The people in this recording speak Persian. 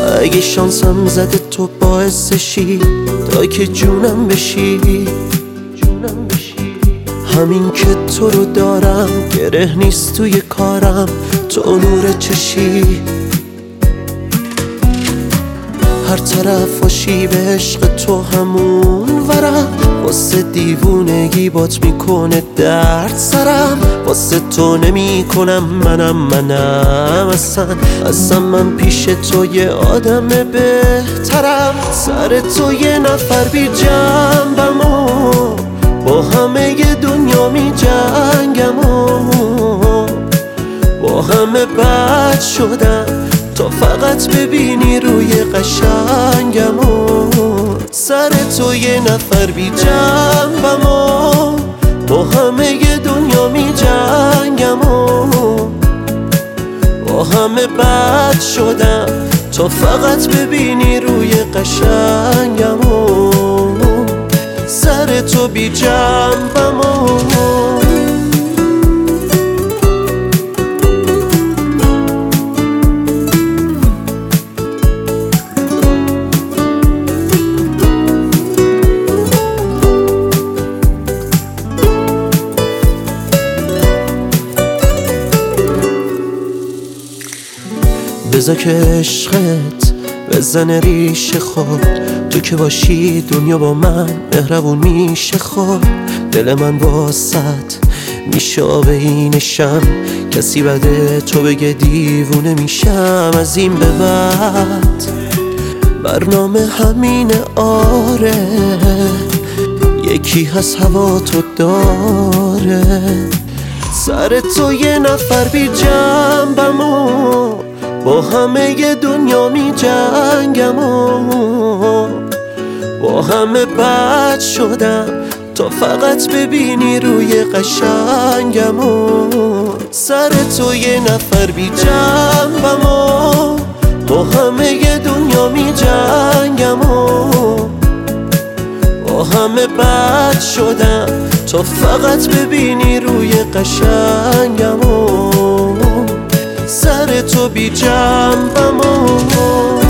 اگه شانسم زده تو باعثشی تا که جونم بشی. همین که تو رو دارم گره نیست توی کارم، تو نور چشی. هر طرف باشی به عشق تو همون ورم، واسه دیوونگی بات میکنه درد سرم. واسه تو نمی کنم منم اصلا من پیش تو یه آدم بهترم. سر تو یه نفر بی جنبم و با همه دنیا می جنگم و با همه بد شدم تا فقط ببینی روی قشنگم و سر تو یه نفر بی جنبم و با همه دنیا می جنگم و با همه بد شدم تا فقط ببینی روی قشنگم و سر تو بی جنبم و بذار که عشقت بزنه ریشه خود، تو که باشی دنیا با من مهربون میشه. خود دل من واسط میشه آب اینشم، کسی بده تو بگه دیوونه میشم. از این به بعد برنامه همینه، آره یکی هست هوا تو داره. سر تو یه نفر بی جنبم و با همه دنیا می جنگم و با همه بد شدم تا فقط ببینی روی قشنگم و سر تو یه نفر بی جنبم و با همه دنیا می جنگم و با همه بد شدم تا فقط ببینی روی قشنگم و سر تو بی جنبم و